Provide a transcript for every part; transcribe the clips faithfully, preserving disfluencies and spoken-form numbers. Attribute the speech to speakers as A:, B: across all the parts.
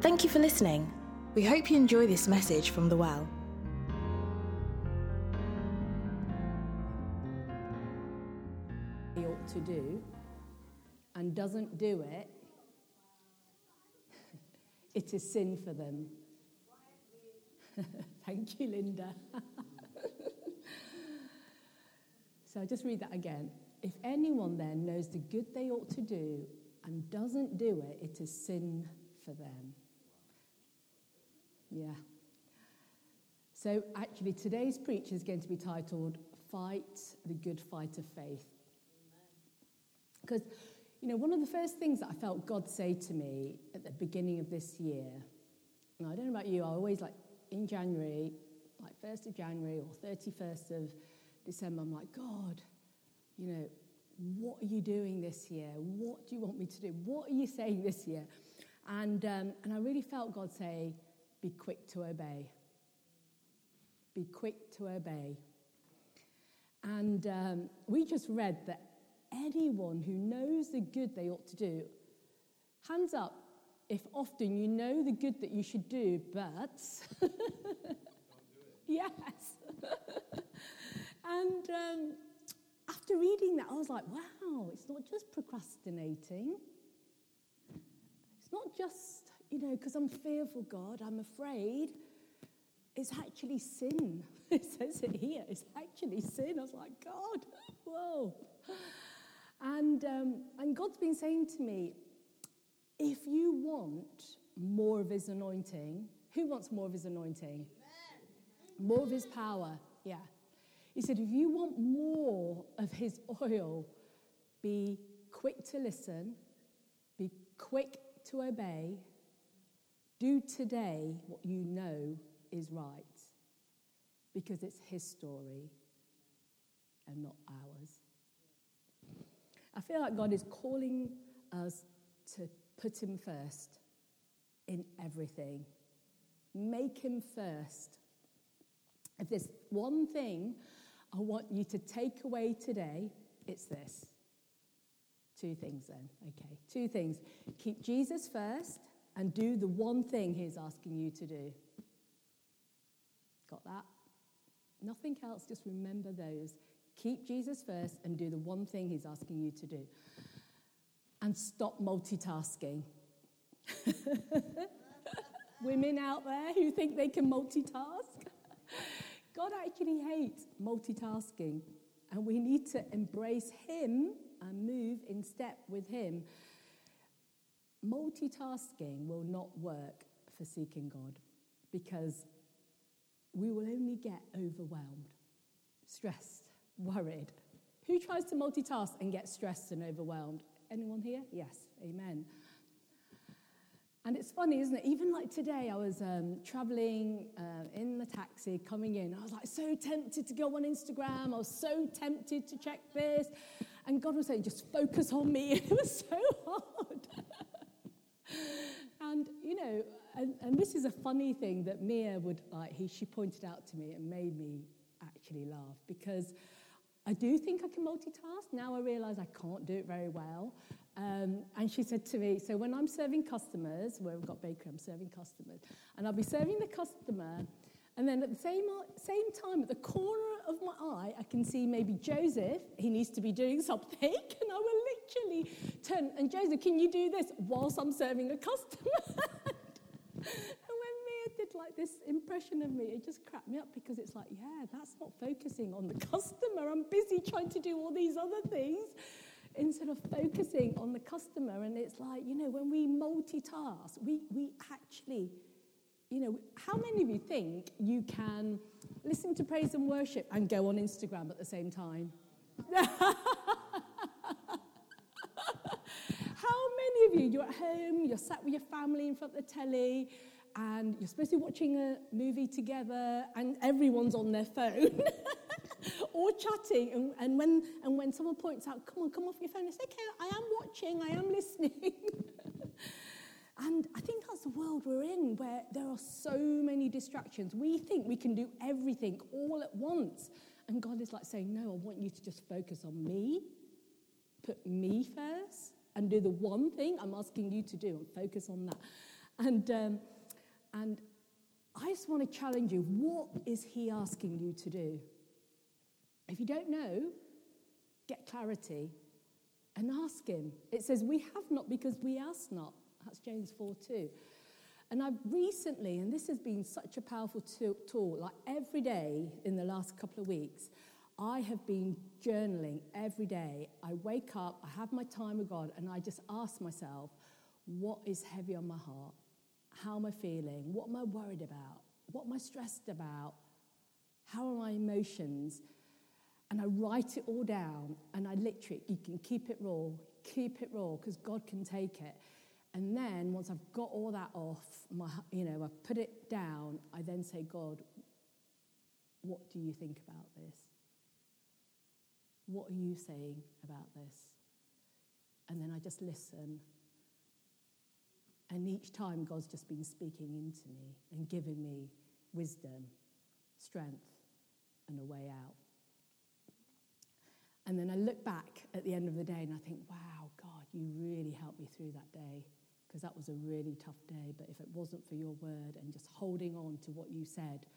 A: Thank you for listening. We hope you enjoy this message from The Well.
B: He ought to do and doesn't do it, it is sin for them. Thank you, Linda. So I'll just read that again. If anyone then knows the good they ought to do and doesn't do it, it is sin for them. Yeah. So actually today's preach is going to be titled, Fight the Good Fight of Faith. Because, you know, one of the first things that I felt God say to me at the beginning of this year, and I don't know about you, I always like in January, like first of January or thirty-first of December, I'm like, God, you know, what are you doing this year? What do you want me to do? What are you saying this year? And um, and I really felt God say, be quick to obey. Be quick to obey. And um, we just read that anyone who knows the good they ought to do, hands up if often you know the good that you should do, but yes. And um, after reading that, I was like, wow, it's not just procrastinating. It's not just, you know, because I'm fearful, God, I'm afraid. It's actually sin. It says it here. It's actually sin. I was like, God, whoa. And um, and God's been saying to me, if you want more of his anointing, who wants more of his anointing? Amen. More of his power, yeah. He said, if you want more of his oil, be quick to listen, be quick to obey, do today what you know is right, because it's his story and not ours. I feel like God is calling us to put him first in everything. Make him first. If there's one thing I want you to take away today, it's this. Two things then, okay. Two things. Keep Jesus first and do the one thing he's asking you to do. Got that? Nothing else, just remember those. Keep Jesus first and do the one thing he's asking you to do. And stop multitasking. Women out there who think they can multitask. God actually hates multitasking. And we need to embrace him and move in step with him. Multitasking will not work for seeking God, because we will only get overwhelmed, stressed, worried. Who tries to multitask and gets stressed and overwhelmed? Anyone here? Yes, amen. And it's funny, isn't it? Even like today, I was um, traveling uh, in the taxi, coming in. I was like so tempted to go on Instagram. I was so tempted to check this. And God was saying, just focus on me. It was so hard. And, you know, and, and this is a funny thing that Mia would, like, he, she pointed out to me and made me actually laugh, because I do think I can multitask. Now I realise I can't do it very well. Um, and she said to me, so when I'm serving customers, where we've got bakery, I'm serving customers, and I'll be serving the customer, and then at the same same time, at the corner of my eye, I can see maybe Joseph, he needs to be doing something, and I will literally turn, and Joseph, can you do this whilst I'm serving a customer? And when Mia did like this impression of me, it just cracked me up, because it's like, yeah, that's not focusing on the customer. I'm busy trying to do all these other things instead of focusing on the customer. And it's like, you know, when we multitask, we, we actually, you know, how many of you think you can listen to praise and worship and go on Instagram at the same time? How many of you, you're at home, you're sat with your family in front of the telly, and you're supposed to be watching a movie together, and everyone's on their phone, or chatting, and, and when and when someone points out, come on, come off your phone, it's okay, I am watching, I am listening. And I think that's the world we're in, where there are so many distractions. We think we can do everything all at once. And God is like saying, no, I want you to just focus on me, put me first, and do the one thing I'm asking you to do, and focus on that. And, um, and I just want to challenge you. What is he asking you to do? If you don't know, get clarity and ask him. It says, we have not because we ask not. That's James four two. And I've recently, and this has been such a powerful tool, like every day in the last couple of weeks, I have been journaling every day. I wake up, I have my time with God, and I just ask myself, what is heavy on my heart? How am I feeling? What am I worried about? What am I stressed about? How are my emotions? And I write it all down, and I literally, you can keep it raw, keep it raw, because God can take it. And then once I've got all that off, my, you know, I've put it down, I then say, God, what do you think about this? What are you saying about this? And then I just listen. And each time God's just been speaking into me and giving me wisdom, strength, and a way out. And then I look back at the end of the day and I think, wow, God, you really helped me through that day, because that was a really tough day. But if it wasn't for your word and just holding on to what you said,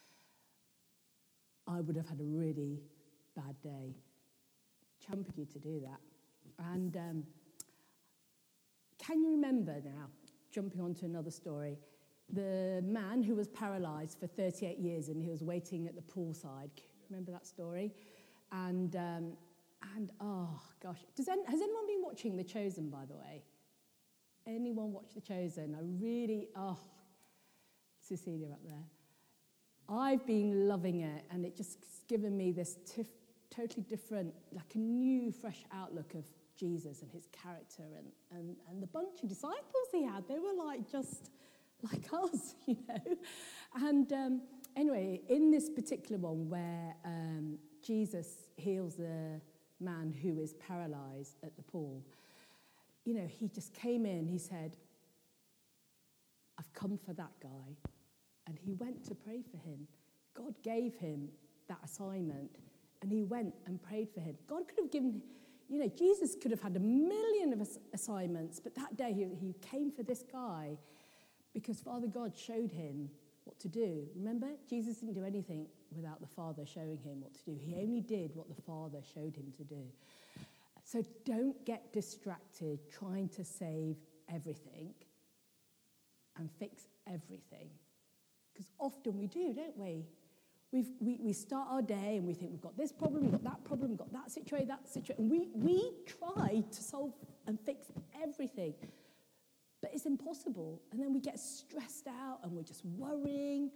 B: I would have had a really bad day. Challenge you to do that. And um, can you remember now, jumping on to another story, the man who was paralyzed for thirty-eight years and he was waiting at the poolside? Remember that story? And, um, and oh, gosh. Does any, has anyone been watching The Chosen, by the way? Anyone watch The Chosen? I really, oh, Cecilia up there. I've been loving it, and it just given me this tif- totally different, like a new, fresh outlook of Jesus and his character and, and, and the bunch of disciples he had. They were like just like us, you know. And um, anyway, in this particular one where um, Jesus heals the man who is paralyzed at the pool, you know, he just came in, he said, I've come for that guy. And he went to pray for him. God gave him that assignment, and he went and prayed for him. God could have given, you know, Jesus could have had a million of assignments, but that day he, he came for this guy because Father God showed him what to do. Remember, Jesus didn't do anything without the Father showing him what to do. He only did what the Father showed him to do. So don't get distracted trying to save everything and fix everything. Because often we do, don't we? We've, we we start our day and we think we've got this problem, we've got that problem, we've got that situation, that situation. We, we try to solve and fix everything, but it's impossible. And then we get stressed out and we're just worrying.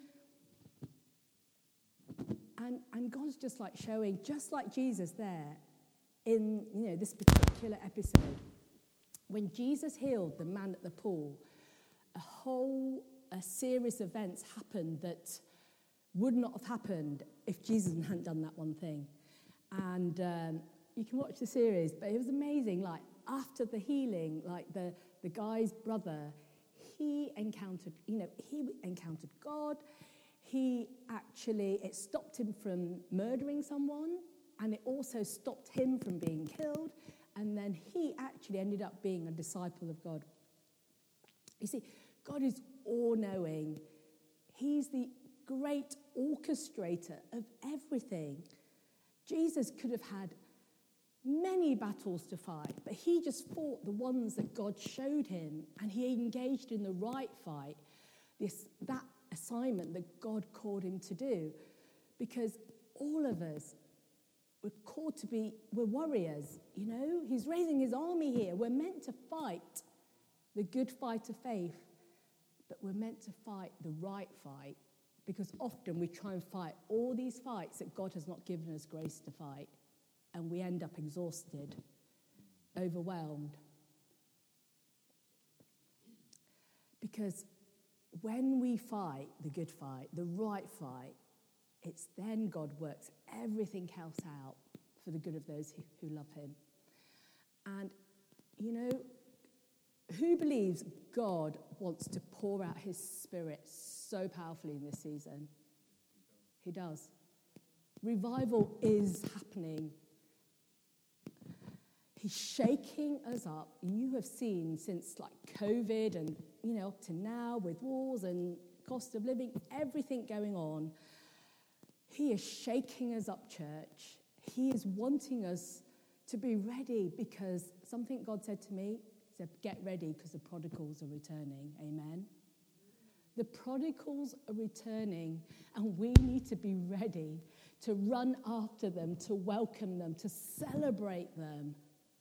B: And, and God's just like showing, just like Jesus there in, you know, this particular episode, when Jesus healed the man at the pool, a whole a series of events happened that would not have happened if Jesus hadn't done that one thing. And um, you can watch the series, but it was amazing. Like, after the healing, like the, the guy's brother, he encountered, you know, he encountered God. He actually, it stopped him from murdering someone, and it also stopped him from being killed. And then he actually ended up being a disciple of God. You see, God is all-knowing. He's the great orchestrator of everything. Jesus could have had many battles to fight, but he just fought the ones that God showed him, and he engaged in the right fight, this that assignment that God called him to do. Because all of us were called to be, we're warriors, you know? He's raising his army here. We're meant to fight the good fight of faith. But we're meant to fight the right fight, because often we try and fight all these fights that God has not given us grace to fight, and we end up exhausted, overwhelmed. Because when we fight the good fight, the right fight, it's then God works everything else out for the good of those who, who love him. And, you know, who believes God wants to pour out his Spirit so powerfully in this season? He does. Revival is happening. He's shaking us up. You have seen since like COVID and, you know, up to now with wars and cost of living, everything going on. He is shaking us up, church. He is wanting us to be ready because something God said to me, he said, get ready because the prodigals are returning. Amen. The prodigals are returning, and we need to be ready to run after them, to welcome them, to celebrate them.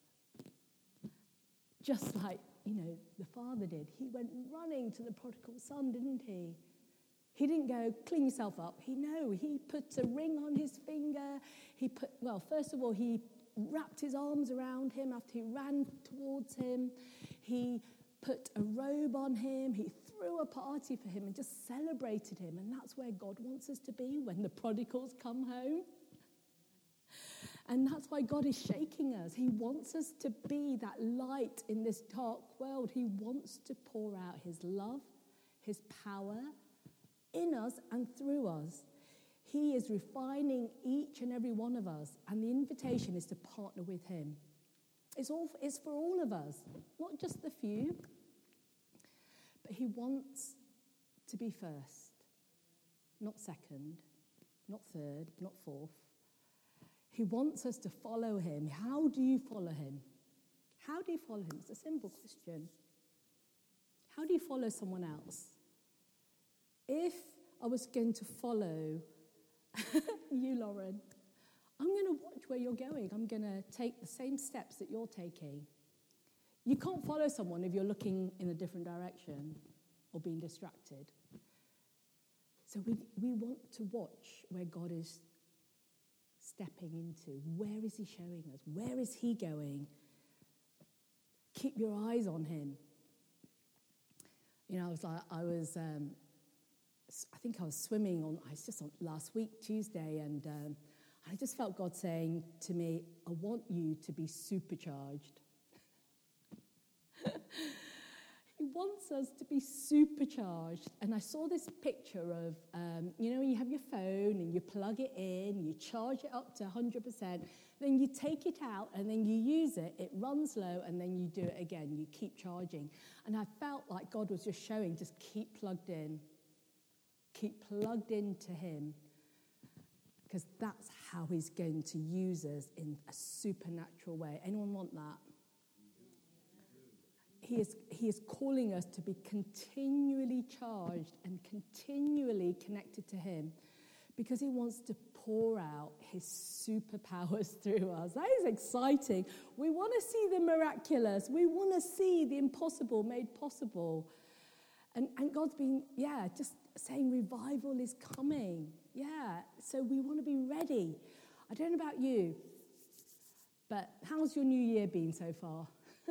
B: Just like, you know, the father did. He went running to the prodigal son, didn't he? He didn't go, clean yourself up. He, no, he put a ring on his finger. He put, well, first of all, he wrapped his arms around him after he ran towards him. He put a robe on him. He threw a party for him and just celebrated him. And that's where God wants us to be when the prodigals come home. And that's why God is shaking us. He wants us to be that light in this dark world. He wants to pour out his love, his power in us and through us. He is refining each and every one of us. And the invitation is to partner with him. It's, all, it's for all of us, not just the few. But he wants to be first, not second, not third, not fourth. He wants us to follow him. How do you follow him? How do you follow him? It's a simple question. How do you follow someone else? If I was going to follow you, Lauren, I'm going to watch where you're going. I'm going to take the same steps that you're taking. You can't follow someone if you're looking in a different direction or being distracted. So we, we want to watch where God is stepping into. Where is he showing us? Where is he going? Keep your eyes on him. You know, I was like, I was, um, I think I was swimming on, I was just on last week, Tuesday, and um, I just felt God saying to me, I want you to be supercharged. He wants us to be supercharged. And I saw this picture of, um, you know, you have your phone and you plug it in, you charge it up to one hundred percent, then you take it out and then you use it, it runs low, and then you do it again, you keep charging. And I felt like God was just showing, just keep plugged in. Keep plugged into him. Because that's how he's going to use us in a supernatural way. Anyone want that? He is, he is calling us to be continually charged and continually connected to him because he wants to pour out his superpowers through us. That is exciting. We want to see the miraculous. We want to see the impossible made possible. And, and God's been, yeah, just saying revival is coming. Yeah, so we want to be ready. I don't know about you, but how's your new year been so far?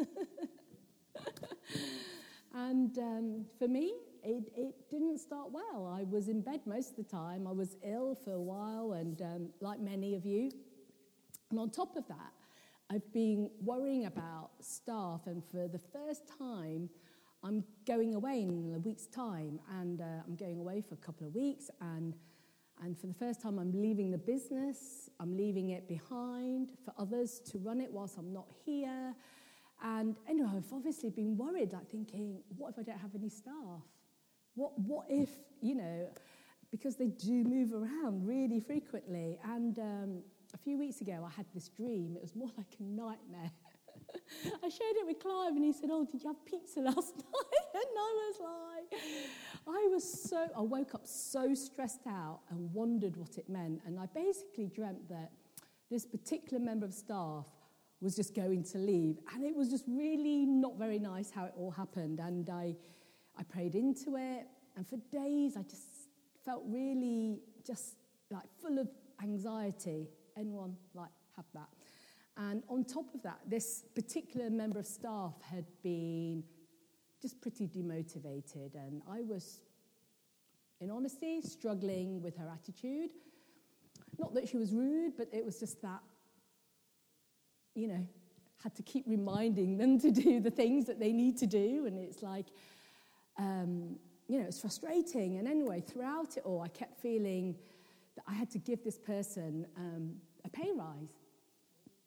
B: And um, for me, it, it didn't start well. I was in bed most of the time. I was ill for a while, and um, like many of you. And on top of that, I've been worrying about staff, and for the first time, I'm going away in a week's time, and uh, I'm going away for a couple of weeks, and and for the first time, I'm leaving the business. I'm leaving it behind for others to run it whilst I'm not here. And anyway, I've obviously been worried, like thinking, what if I don't have any staff? What what if, you know, because they do move around really frequently. And um, a few weeks ago, I had this dream. It was more like a nightmare. I shared it with Clive, and he said, oh, did you have pizza last night? And I was like, I was so, I woke up so stressed out and wondered what it meant. And I basically dreamt that this particular member of staff was just going to leave. And it was just really not very nice how it all happened. And I I prayed into it. And for days, I just felt really just like full of anxiety. Anyone like have that? And on top of that, this particular member of staff had been just pretty demotivated. And I was, in honesty, struggling with her attitude. Not that she was rude, but it was just that, you know, had to keep reminding them to do the things that they need to do. And it's like, um, you know, it's frustrating. And anyway, throughout it all, I kept feeling that I had to give this person um, a pay rise.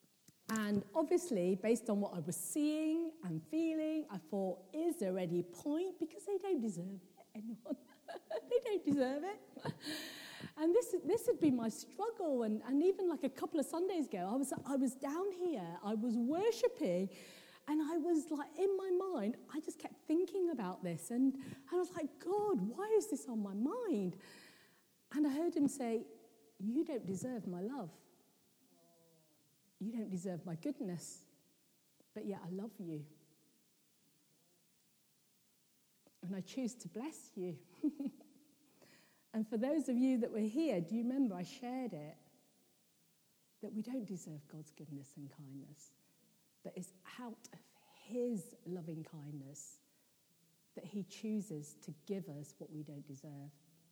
B: And obviously, based on what I was seeing and feeling, I thought, is there any point? Because they don't deserve it, anyone. They don't deserve it. And this this had been my struggle. And, and even like a couple of Sundays ago, I was I was down here, I was worshipping, and I was like, in my mind, I just kept thinking about this. And, and I was like, God, why is this on my mind? And I heard him say, you don't deserve my love. You don't deserve my goodness, but yet I love you. And I choose to bless you. And for those of you that were here, do you remember I shared it? That we don't deserve God's goodness and kindness, but it's out of his loving kindness that he chooses to give us what we don't deserve.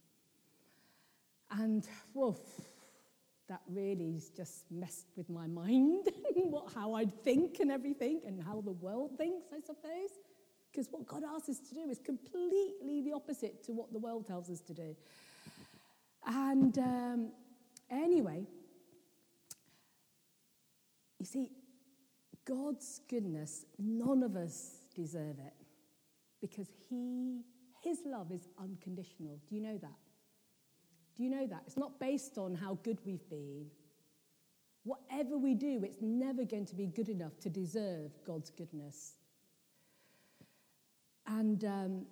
B: And, woof, that really just messed with my mind, what, how I'd think and everything, and how the world thinks, I suppose. Because what God asks us to do is completely the opposite to what the world tells us to do. And um, anyway, you see, God's goodness, none of us deserve it. Because he, his love is unconditional. Do you know that? Do you know that? It's not based on how good we've been. Whatever we do, it's never going to be good enough to deserve God's goodness. And um,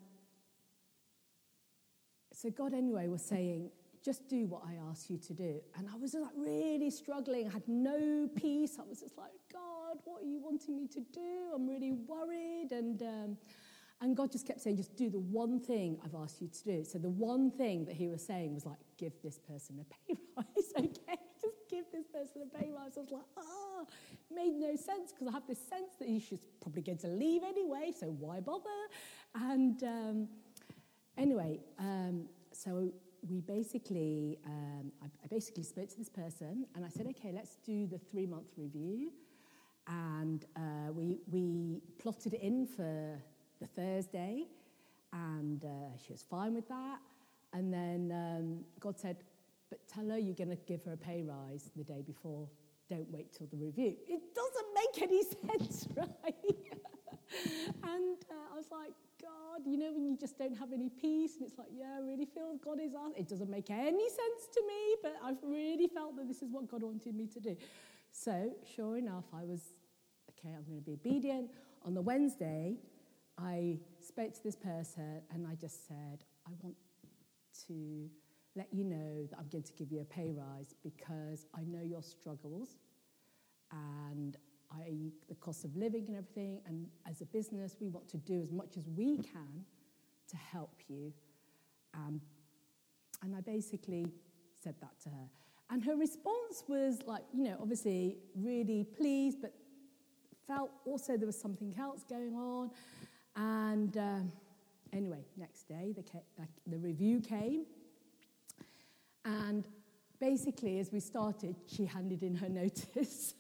B: so God anyway was saying, just do what I ask you to do. And I was like really struggling. I had no peace. I was just like, God, what are you wanting me to do? I'm really worried. And... Um, And God just kept saying, just do the one thing I've asked you to do. So the one thing that he was saying was like, give this person a pay rise, okay? Just give this person a pay rise. I was like, ah, it made no sense because I have this sense that he should probably get to leave anyway, so why bother? And um, anyway, um, so we basically, um, I, I basically spoke to this person and I said, okay, let's do the three-month review. And uh, we we plotted it in for the Thursday, and uh, she was fine with that. And then um, God said, but tell her you're going to give her a pay rise the day before. Don't wait till the review. It doesn't make any sense, right? And uh, I was like, God, you know when you just don't have any peace, and it's like, yeah, I really feel God is asking. It doesn't make any sense to me, but I've really felt that this is what God wanted me to do. So, sure enough, I was, okay, I'm going to be obedient. On the Wednesday, I spoke to this person and I just said, I want to let you know that I'm going to give you a pay rise because I know your struggles and I, the cost of living and everything, and as a business, we want to do as much as we can to help you. Um, and I basically said that to her. And her response was like, you know, obviously really pleased, but felt also there was something else going on. And um, anyway, next day, the, the review came. And basically, as we started, she handed in her notice.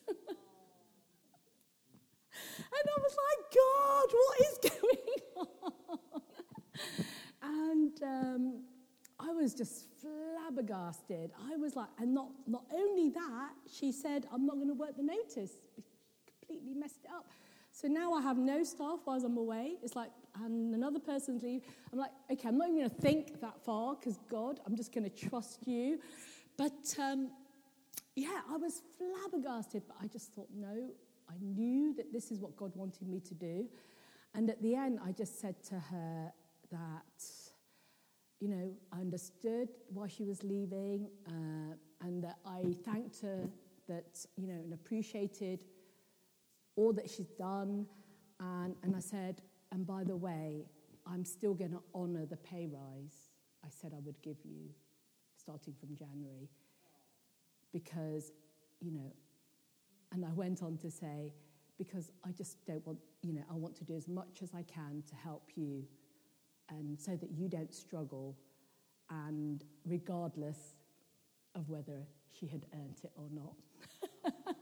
B: And I was like, God, what is going on? And um, I was just flabbergasted. I was like, and not, not only that, she said, I'm not going to work the notice. Completely messed it up. So now I have no staff while I'm away. It's like, and another person's leave. I'm like, okay, I'm not even going to think that far because, God, I'm just going to trust you. But, um, yeah, I was flabbergasted. But I just thought, no, I knew that this is what God wanted me to do. And at the end, I just said to her that, you know, I understood why she was leaving uh, and that I thanked her that, you know, and appreciated all that she's done, and, and I said, and by the way, I'm still going to honour the pay rise I said I would give you starting from January because, you know, and I went on to say, because I just don't want, you know, I want to do as much as I can to help you and so that you don't struggle, and regardless of whether she had earned it or not.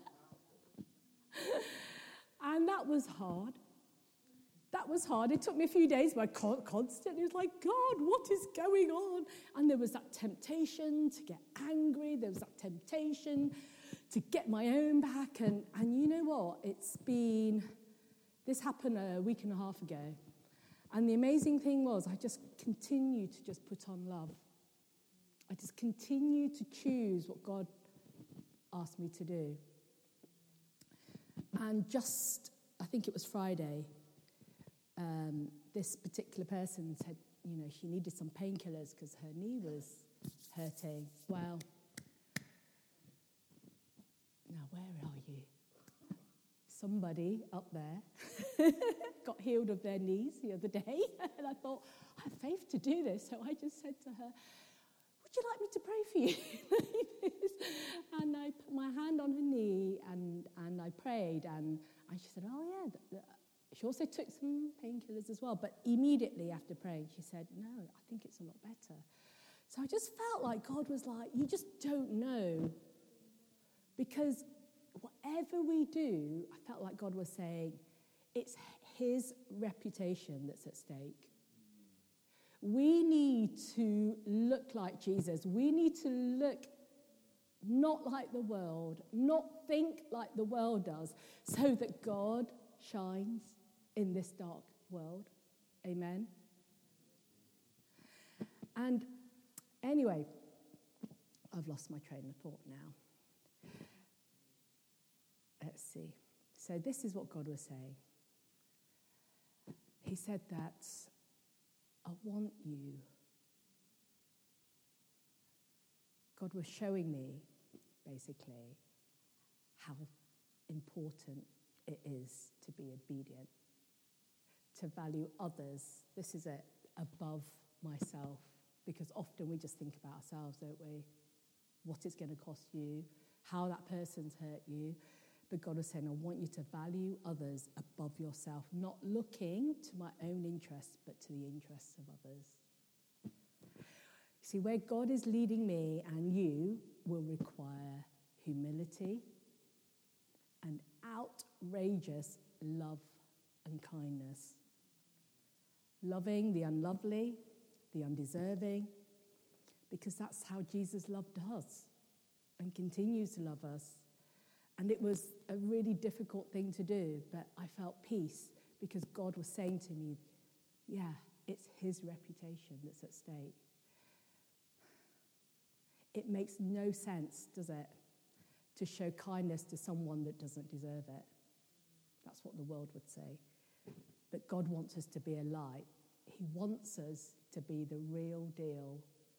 B: And that was hard. That was hard. It took me a few days, but I constantly was like, God, what is going on? And there was that temptation to get angry. There was that temptation to get my own back. And, and you know what? It's been, this happened a week and a half ago. And the amazing thing was I just continued to just put on love. I just continued to choose what God asked me to do. And just, I think it was Friday, um, this particular person said, you know, she needed some painkillers because her knee was hurting. Well, now where are you? Somebody up there got healed of their knees the other day. And I thought, I have faith to do this. So I just said to her, would you like me to pray for you? And I put my hand on her knee and, and I prayed. And, and she said, oh, yeah. The, the, she also took some painkillers as well. But immediately after praying, she said, no, I think it's a lot better. So I just felt like God was like, you just don't know. Because whatever we do, I felt like God was saying, it's his reputation that's at stake. We need to look like Jesus. We need to look not like the world, not think like the world does, so that God shines in this dark world. Amen? And anyway, I've lost my train of thought now. Let's see. So this is what God was saying. He said that I want you. God was showing me, basically, how important it is to be obedient, to value others. This is it, above myself, because often we just think about ourselves, don't we? What it's going to cost you, how that person's hurt you. But God was saying, I want you to value others above yourself, not looking to my own interests, but to the interests of others. See, where God is leading me and you will require humility and outrageous love and kindness. Loving the unlovely, the undeserving, because that's how Jesus loved us and continues to love us. And it was a really difficult thing to do, but I felt peace because God was saying to me, yeah, it's his reputation that's at stake. It makes no sense, does it, to show kindness to someone that doesn't deserve it. That's what the world would say. But God wants us to be a light. He wants us to be the real deal.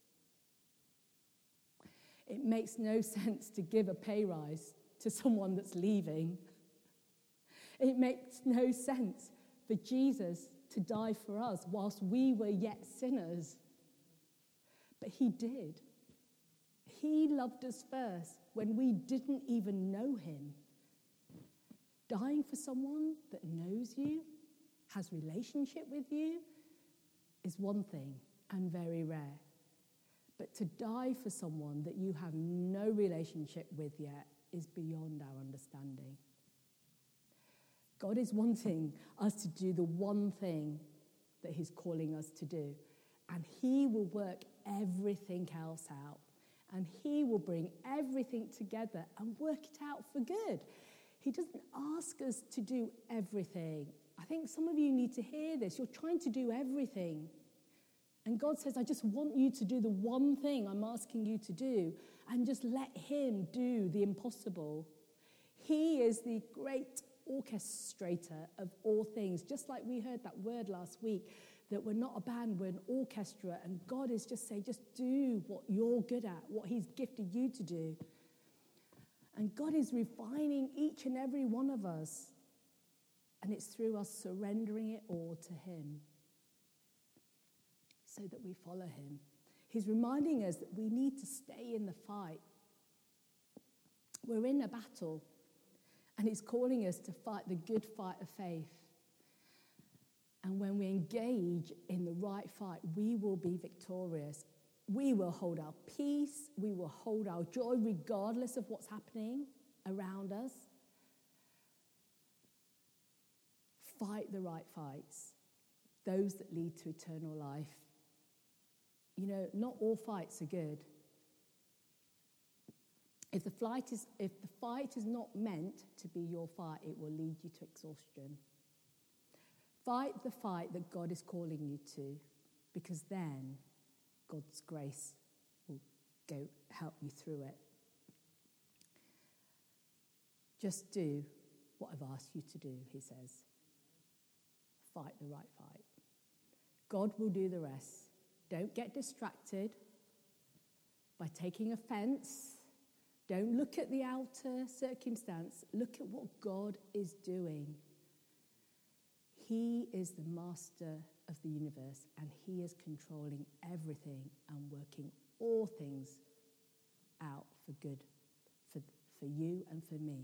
B: It makes no sense to give a pay rise to someone that's leaving. It makes no sense for Jesus to die for us whilst we were yet sinners. But he did. He loved us first when we didn't even know him. Dying for someone that knows you, has relationship with you, is one thing and very rare. But to die for someone that you have no relationship with yet is beyond our understanding. God is wanting us to do the one thing that he's calling us to do. And he will work everything else out. And he will bring everything together and work it out for good. He doesn't ask us to do everything. I think some of you need to hear this. You're trying to do everything. And God says, I just want you to do the one thing I'm asking you to do, and just let him do the impossible. He is the great orchestrator of all things. Just like we heard that word last week, that we're not a band, we're an orchestra. And God is just saying, just do what you're good at, what he's gifted you to do. And God is refining each and every one of us. And it's through us surrendering it all to him, so that we follow him. He's reminding us that we need to stay in the fight. We're in a battle, and he's calling us to fight the good fight of faith. And when we engage in the right fight, we will be victorious. We will hold our peace. We will hold our joy regardless of what's happening around us. Fight the right fights, those that lead to eternal life. You know, not all fights are good. If the fight is, if the fight is not meant to be your fight, it will lead you to exhaustion. Fight the fight that God is calling you to, because then God's grace will go help you through it. Just do what I've asked you to do, he says. Fight the right fight. God will do the rest. Don't get distracted by taking offense. Don't look at the outer circumstance. Look at what God is doing. He is the master of the universe, and he is controlling everything and working all things out for good, for, for you and for me.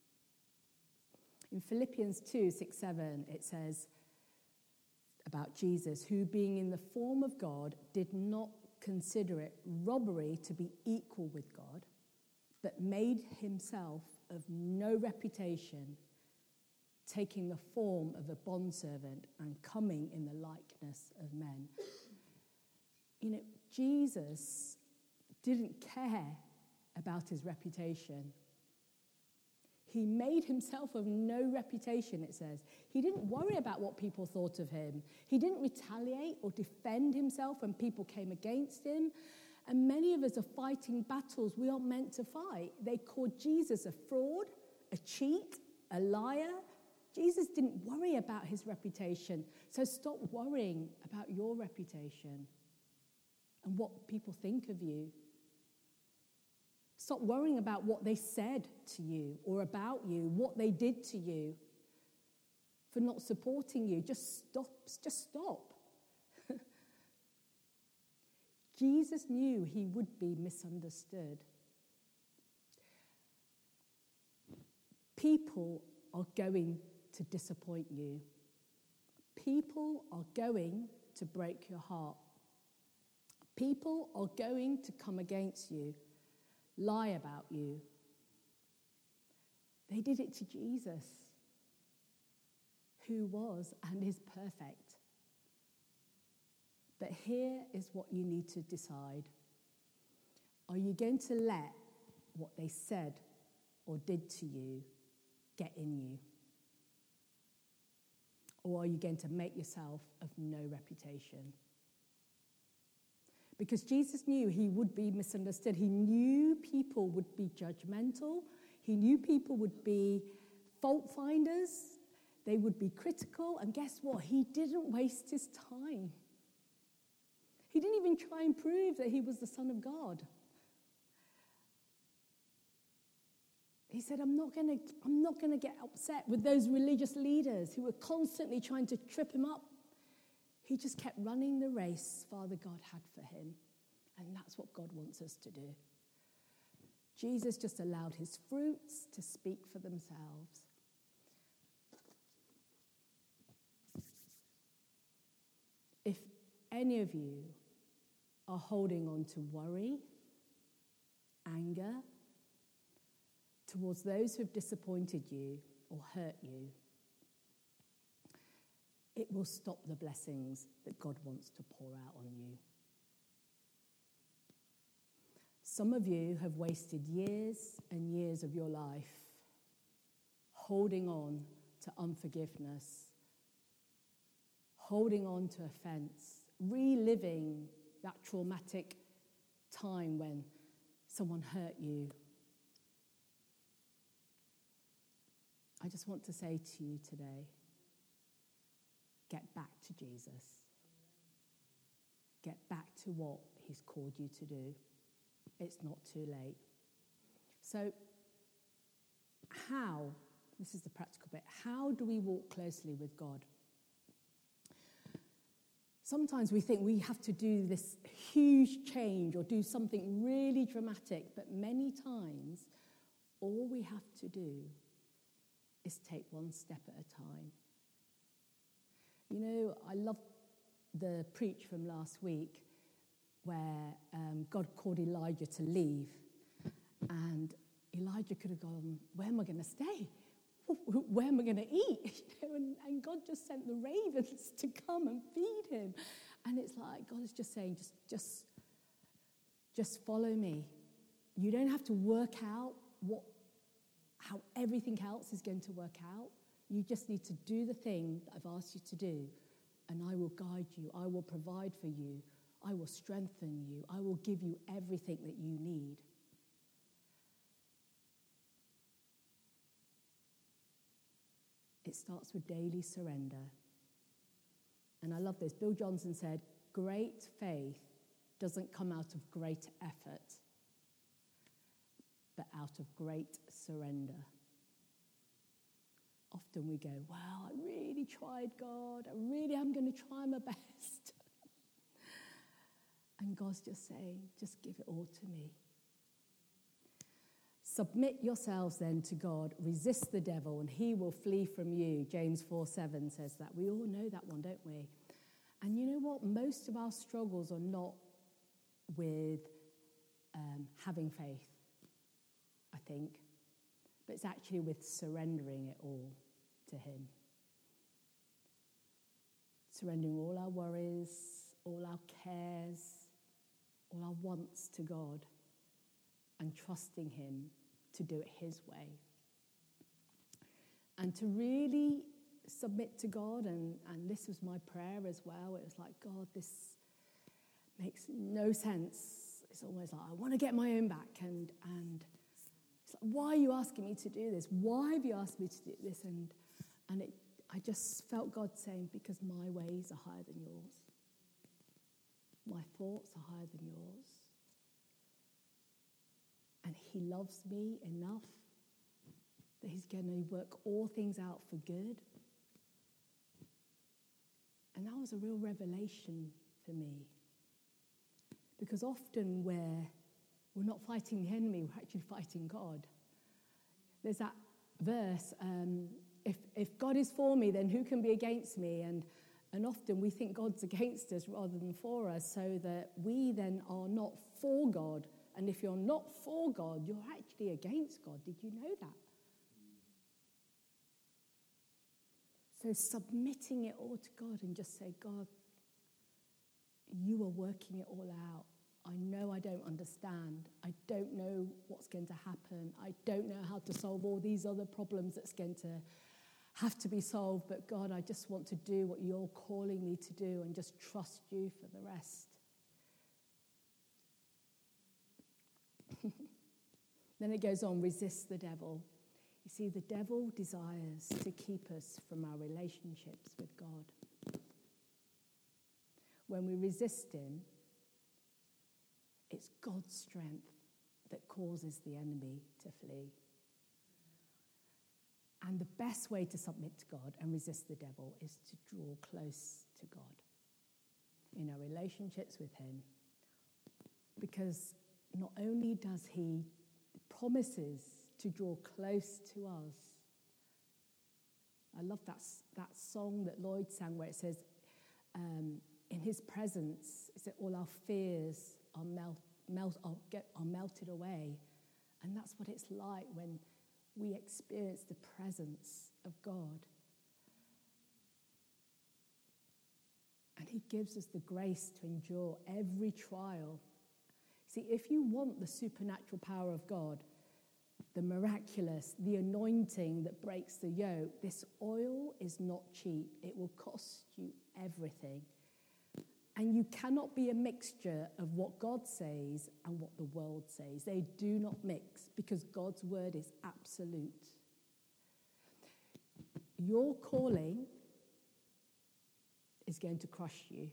B: In Philippians two, six, seven, it says about Jesus, who being in the form of God did not consider it robbery to be equal with God, but made himself of no reputation, taking the form of a bondservant and coming in the likeness of men. You know, Jesus didn't care about his reputation. He made himself of no reputation, it says. He didn't worry about what people thought of him. He didn't retaliate or defend himself when people came against him. And many of us are fighting battles we aren't meant to fight. They called Jesus a fraud, a cheat, a liar. Jesus didn't worry about his reputation. So stop worrying about your reputation and what people think of you. Stop worrying about what they said to you or about you, what they did to you for not supporting you. Just stop. Just stop. Jesus knew he would be misunderstood. People are going to disappoint you. People are going to break your heart. People are going to come against you, lie about you. They did it to Jesus, who was and is perfect. But here is what you need to decide. Are you going to let what they said or did to you get in you? Or are you going to make yourself of no reputation? Because Jesus knew he would be misunderstood. He knew people would be judgmental. He knew people would be fault finders. They would be critical. And guess what? He didn't waste his time. He didn't even try and prove that he was the Son of God. He said, I'm not going to I'm not going to get upset with those religious leaders who were constantly trying to trip him up. He just kept running the race Father God had for him. And that's what God wants us to do. Jesus just allowed his fruits to speak for themselves. If any of you are holding on to worry, anger, towards those who have disappointed you or hurt you, it will stop the blessings that God wants to pour out on you. Some of you have wasted years and years of your life holding on to unforgiveness, holding on to offense, reliving that traumatic time when someone hurt you. I just want to say to you today, get back to Jesus. Get back to what he's called you to do. It's not too late. So, how, this is the practical bit, how do we walk closely with God? Sometimes we think we have to do this huge change or do something really dramatic, but many times all we have to do is take one step at a time. You know, I love the preach from last week where um, God called Elijah to leave. And Elijah could have gone, where am I going to stay? Where am I going to eat? You know, and, and God just sent the ravens to come and feed him. And it's like God is just saying, just, just, just follow me. You don't have to work out what, how everything else is going to work out. You just need to do the thing that I've asked you to do, and I will guide you. I will provide for you. I will strengthen you. I will give you everything that you need. It starts with daily surrender. And I love this. Bill Johnson said, great faith doesn't come out of great effort, but out of great surrender. Often we go, wow, I really tried, God. I really am going to try my best. And God's just saying, just give it all to me. Submit yourselves then to God. Resist the devil and he will flee from you. James four seven says that. We all know that one, don't we? And you know what? Most of our struggles are not with um, having faith, I think. But it's actually with surrendering it all to him. Surrendering all our worries, all our cares, all our wants to God, and trusting him to do it his way. And to really submit to God, and, and this was my prayer as well. It was like, God, this makes no sense. It's almost like, I want to get my own back, and and it's like, why are you asking me to do this? Why have you asked me to do this? And and it, I just felt God saying, because my ways are higher than yours. My thoughts are higher than yours. And he loves me enough that he's going to work all things out for good. And that was a real revelation for me. Because often we're, we're not fighting the enemy, we're actually fighting God. There's that verse, um, if, if God is for me, then who can be against me? And, and often we think God's against us rather than for us, so that we then are not for God. And if you're not for God, you're actually against God. Did you know that? So submitting it all to God and just say, God, you are working it all out. I know I don't understand. I don't know what's going to happen. I don't know how to solve all these other problems that's going to have to be solved. But God, I just want to do what you're calling me to do and just trust you for the rest. Then it goes on, resist the devil. You see, the devil desires to keep us from our relationships with God. When we resist him, it's God's strength that causes the enemy to flee. And the best way to submit to God and resist the devil is to draw close to God in our relationships with him. Because not only does he promises to draw close to us. I love that, that song that Lloyd sang where it says, um, in his presence, is that all our fears are, melt, melt, are, get, are melted away. And that's what it's like when we experience the presence of God. And he gives us the grace to endure every trial. See, if you want the supernatural power of God, the miraculous, the anointing that breaks the yoke, this oil is not cheap. It will cost you everything. And you cannot be a mixture of what God says and what the world says. They do not mix, because God's word is absolute. Your calling is going to crush you.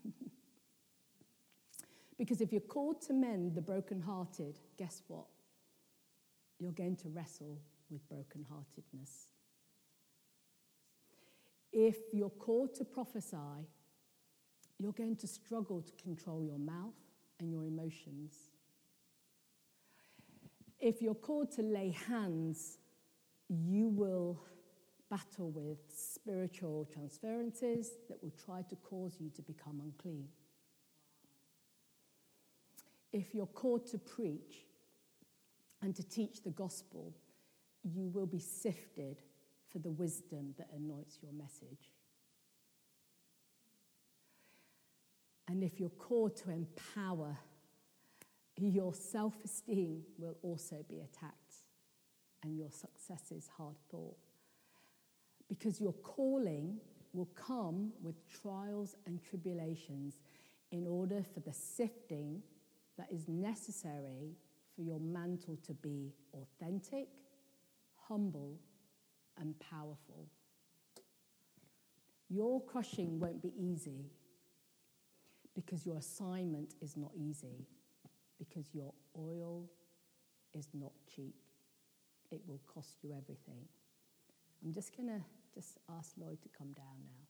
B: Because if you're called to mend the brokenhearted, guess what? You're going to wrestle with brokenheartedness. If you're called to prophesy, you're going to struggle to control your mouth and your emotions. If you're called to lay hands, you will battle with spiritual transferences that will try to cause you to become unclean. If you're called to preach and to teach the gospel, you will be sifted for the wisdom that anoints your message. And if you're called to empower your self-esteem will also be attacked and your successes hard fought. Because your calling will come with trials and tribulations in order for the sifting that is necessary for your mantle to be authentic, humble, and powerful. Your crushing won't be easy because your assignment is not easy, because your oil is not cheap. It will cost you everything. I'm just going to just ask Lloyd to come down now.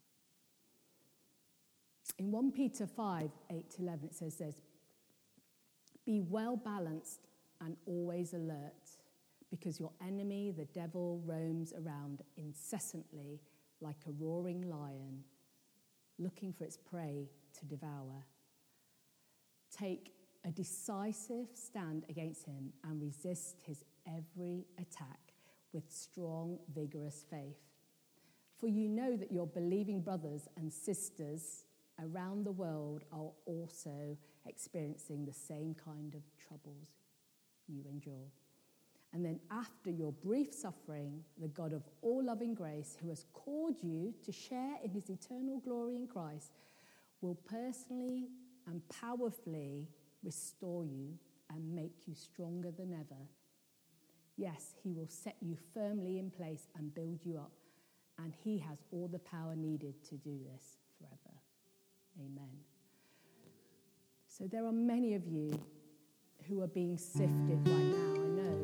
B: In First Peter five, eight to eleven, it says this: be well balanced and always alert, because your enemy, the devil, roams around incessantly like a roaring lion, looking for its prey to devour. Take a decisive stand against him and resist his every attack with strong, vigorous faith. For you know that your believing brothers and sisters around the world are also experiencing the same kind of troubles you endure. And then after your brief suffering, the God of all loving grace, who has called you to share in his eternal glory in Christ, will personally and powerfully restore you and make you stronger than ever. Yes, he will set you firmly in place and build you up, and he has all the power needed to do this forever. Amen. So there are many of you who are being sifted right now, I know.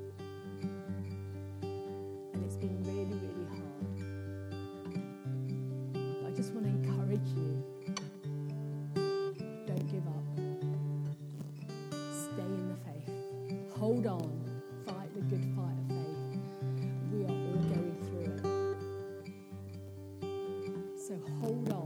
B: And it's been really, really hard. But I just want to encourage you. Don't give up. Stay in the faith. Hold on. Fight the good fight of faith. We are all going through it. So hold on.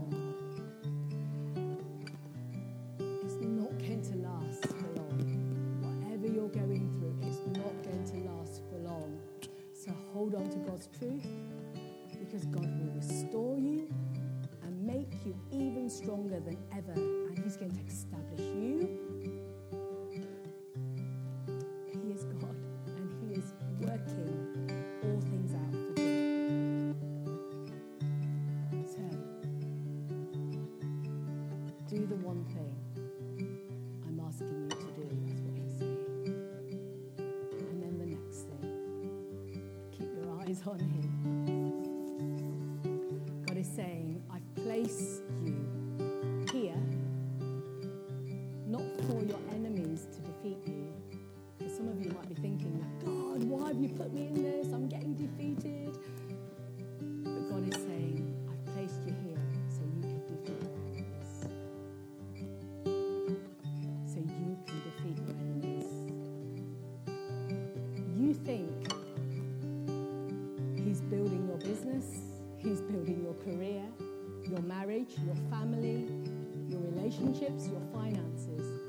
B: It's not going to last for long. Whatever you're going through, it's not going to last for long. So hold on to God's truth, because God will restore you and make you even stronger than ever. And he's going to establish you. He is God, and he is working all things out for good. So, do the one thing I'm asking you to do. That's what he's saying. And then the next thing, keep your eyes on him. God is saying, I've placed you here, not for your enemies to defeat you. Because some of you might be thinking, God, why have you put me in this? I'm getting defeated. But God is saying, I've placed you here so you can defeat your enemies. So you can defeat your enemies. You think he's building your business, he's building your career, your marriage, your family, your relationships, your finances.